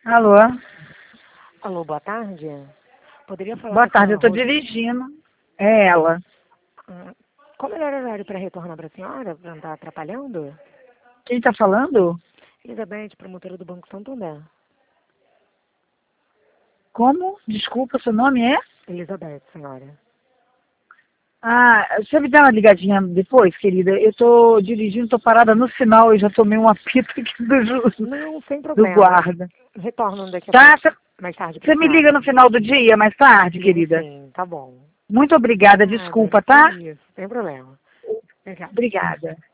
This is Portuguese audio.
Alô? Alô, boa tarde. Poderia falar Boa com a tarde, eu senhora estou Rose? dirigindo. É ela. Qual o melhor horário para retornar para a senhora, para não estar atrapalhando? Quem está falando? Elizabeth, promotora do Banco Santander. Como? Desculpa, seu nome é? Elizabeth, senhora. Ah, você me dá uma ligadinha depois, querida? Eu estou dirigindo, estou parada no sinal e já tomei um apito aqui Não, sem do problema. guarda. Retorno daqui a Tá? pouco, mais tarde para Você a me liga senhora. no final do dia, mais tarde, Ligo querida? sim, tá bom. Muito obrigada, Nada, desculpa, que tá? isso, sem problema. Obrigada. Obrigada.